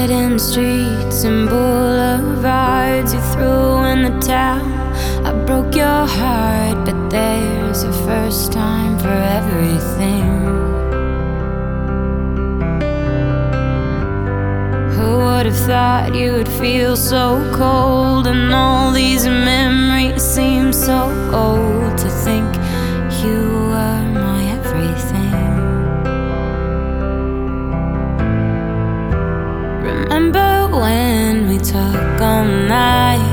Hidden streets and boulevards you threw in the towel. I broke your heart, but there's a first time for everything. Who would have thought you would feel so cold, and all these memories seem so old. To think you were my everything. Remember when we talk all night?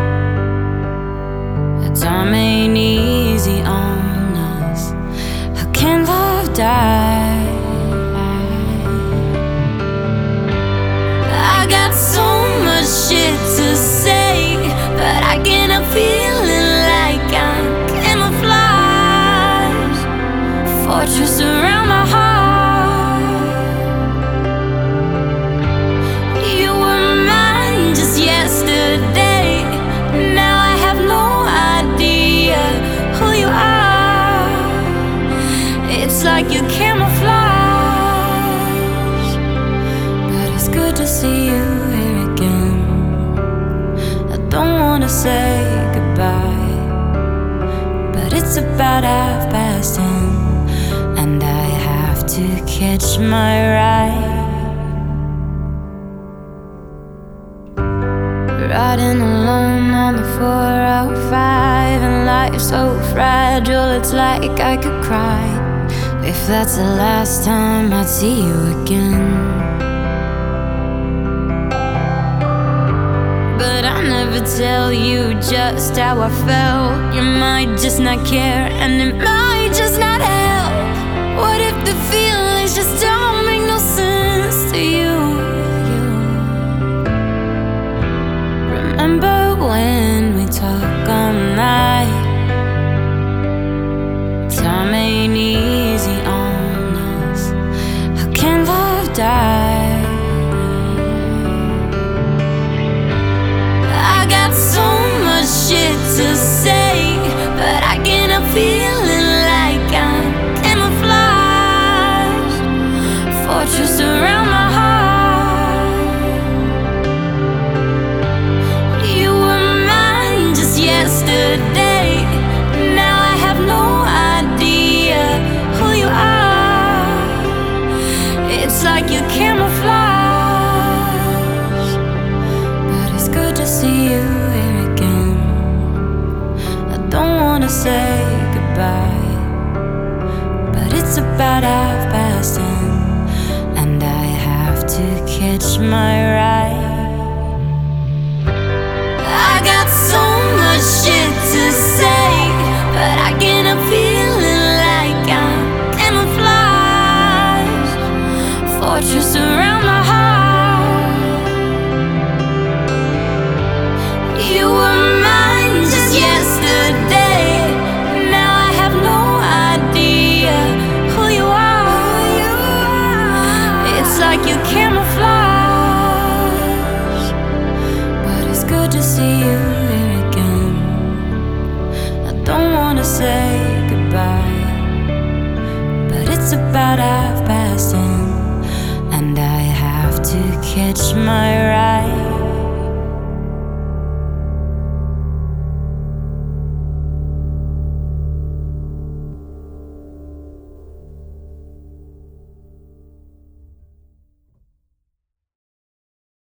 The time ain't easy on us. How can love die? I got so much shit to say, but I get a feeling like I'm camouflage. Fortress around my heart. Yesterday, now I have no idea who you are. It's like you camouflage, but it's good to see you here again. I don't wanna say goodbye, but it's about 10:30, and I have to catch my ride. Riding alone on the 405, and life's so fragile, it's like I could cry if that's the last time I'd see you again. But I never tell you just how I felt. You might just not care, and it might just not help. What if the feelings just don't make no sense to you? Remember when we talk all night? Time ain't easy on us. How can love die? I got so much shit to say, but I get a feeling like I'm camouflage. Fortress around my heart. Yesterday, now I have no idea who you are. It's like you camouflage, but it's good to see you here again. I don't wanna say goodbye, but it's about 10:30, and I have to catch my ride. I got so much shit to say, but I get a feeling like I'm camouflage. Fortress around my heart. You were mine just yesterday, now I have no idea who you are. It's like you camouflage, but it's good to see you here again. I don't wanna say goodbye, but it's about 10:30, and I have to catch my ride.